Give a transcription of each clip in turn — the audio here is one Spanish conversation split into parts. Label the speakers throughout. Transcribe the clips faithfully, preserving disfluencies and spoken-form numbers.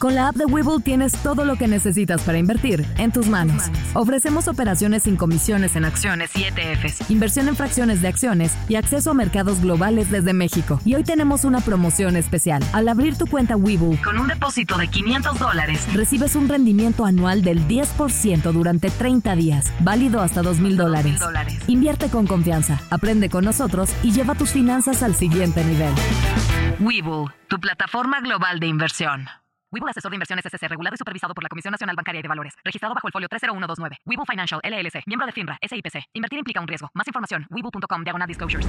Speaker 1: Con la app de Webull tienes todo lo que necesitas para invertir en tus manos. Ofrecemos operaciones sin comisiones en acciones y E T Fs, inversión en fracciones de acciones y acceso a mercados globales desde México. Y hoy tenemos una promoción especial. Al abrir tu cuenta Webull con un depósito de quinientos dólares, recibes un rendimiento anual del diez por ciento durante treinta días, válido hasta dos mil dólares. Invierte con confianza, aprende con nosotros y lleva tus finanzas al siguiente nivel. Webull, tu plataforma global de inversión. Webull Asesor de Inversiones S C, regulado y supervisado por la Comisión Nacional Bancaria y de Valores. Registrado bajo el folio tres cero uno dos nueve. Webull Financial, L L C. Miembro de FINRA, S I P C. Invertir implica un riesgo. Más información, webull punto com, diagonal disclosures.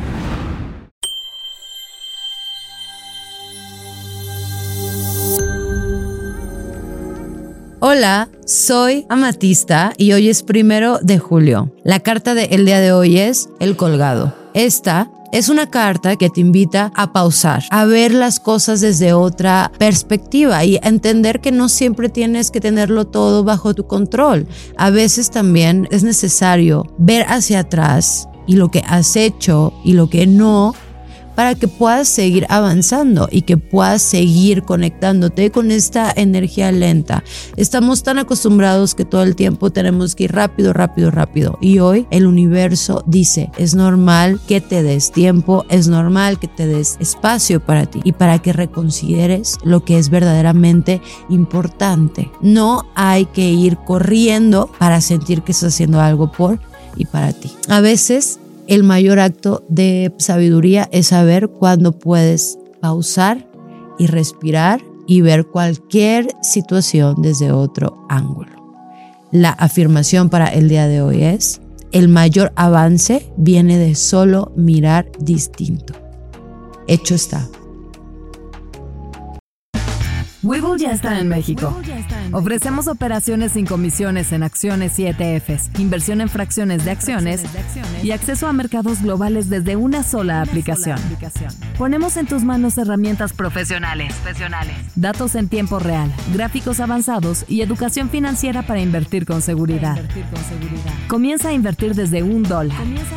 Speaker 2: Hola, soy Amatista y hoy es primero de julio. La carta del día de hoy es El Colgado. Esta es una carta que te invita a pausar, a ver las cosas desde otra perspectiva y a entender que no siempre tienes que tenerlo todo bajo tu control. A veces también es necesario ver hacia atrás y lo que has hecho y lo que no, para que puedas seguir avanzando y que puedas seguir conectándote con esta energía lenta. Estamos tan acostumbrados que todo el tiempo tenemos que ir rápido, rápido, rápido. Y hoy el universo dice, es normal que te des tiempo, es normal que te des espacio para ti y para que reconsideres lo que es verdaderamente importante. No hay que ir corriendo para sentir que estás haciendo algo por y para ti. A veces el mayor acto de sabiduría es saber cuándo puedes pausar y respirar y ver cualquier situación desde otro ángulo. La afirmación para el día de hoy es: el mayor avance viene de solo mirar distinto. Hecho está.
Speaker 1: Webull ya está en México. Ofrecemos operaciones sin comisiones en acciones y E T Fs, inversión en fracciones de acciones y acceso a mercados globales desde una sola aplicación. Ponemos en tus manos herramientas profesionales, datos en tiempo real, gráficos avanzados y educación financiera para invertir con seguridad. Comienza a invertir desde un dólar.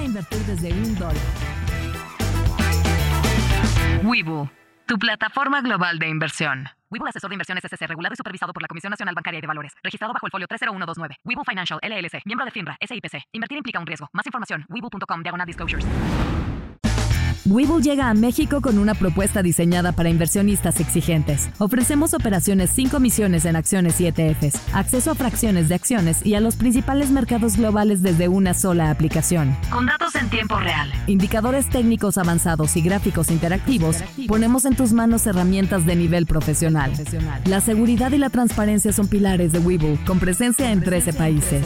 Speaker 1: Webull, tu plataforma global de inversión. Webull Asesor de Inversiones S C, regulado y supervisado por la Comisión Nacional Bancaria y de Valores. Registrado bajo el folio tres cero uno dos nueve. Webull Financial, L L C. Miembro de FINRA, S I P C. Invertir implica un riesgo. Más información, webull punto com, diagonal disclosures. Webull llega a México con una propuesta diseñada para inversionistas exigentes. Ofrecemos operaciones sin comisiones en acciones y E T Fs, acceso a fracciones de acciones y a los principales mercados globales desde una sola aplicación. Con datos en tiempo real, indicadores técnicos avanzados y gráficos interactivos, ponemos en tus manos herramientas de nivel profesional. La seguridad y la transparencia son pilares de Webull, con presencia en trece países.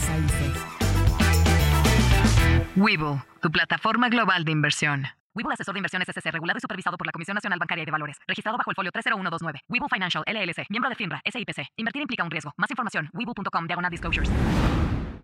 Speaker 1: Webull, tu plataforma global de inversión. Webull Asesor de Inversiones S C, regulado y supervisado por la Comisión Nacional Bancaria y de Valores. Registrado bajo el folio tres cero uno dos nueve. Webull Financial, L L C. Miembro de FINRA, S I P C. Invertir implica un riesgo. Más información, webull punto com, diagonal disclosures.